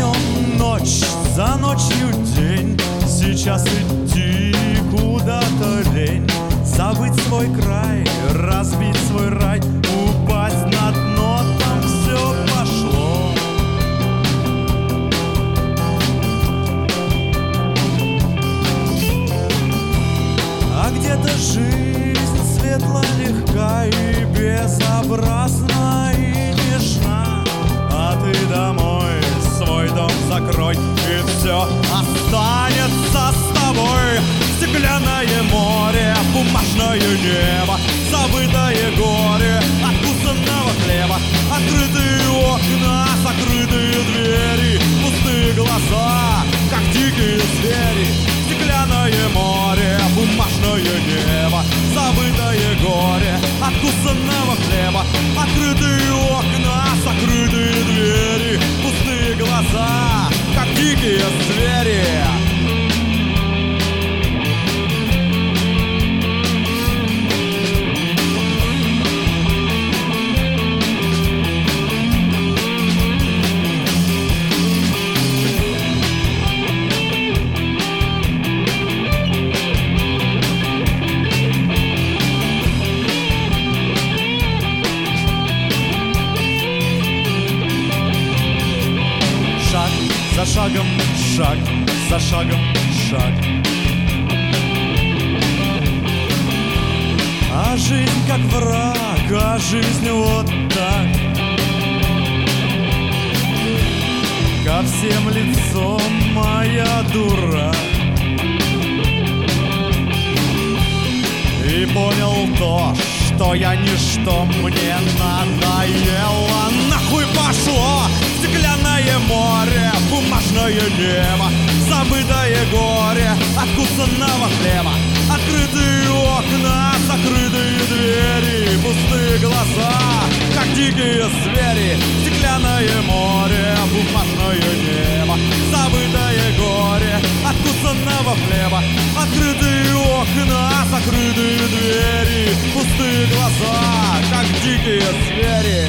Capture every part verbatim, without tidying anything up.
днем ночь, за ночью день. Сейчас идти куда-то лень. Забыть свой край, разбить свой рай, упасть на дно, там все пошло. А где-то жизнь светла, легка и безобразна и нежна. А ты домой свой дом закрой, и все останется с тобой. Стеклянное море, бумажное небо, забытое горе откусанного хлеба. Открытые окна, закрытые двери, пустые глаза, как дикие звери. Стеклянное море, бумажное небо, забытое горе откусанного хлеба. Открытые окна, закрытые двери, пустые глаза, как дикие звери. За шагом, шаг, за шагом, шаг. А жизнь как враг, а жизнь вот так. Ко всем лицом моя дура. И понял то, что я ничто, мне надоело. Нахуй пошло! Стеклянное море, бумажное небо, забытое горе откусанного хлеба. Открытые окна, закрытые двери, пустые глаза, как дикие звери. Стеклянное море, бумажное небо, забытое горе откусанного хлеба. Открытые окна, закрытые двери, пустые глаза, как дикие звери.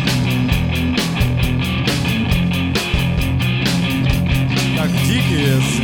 Как дикие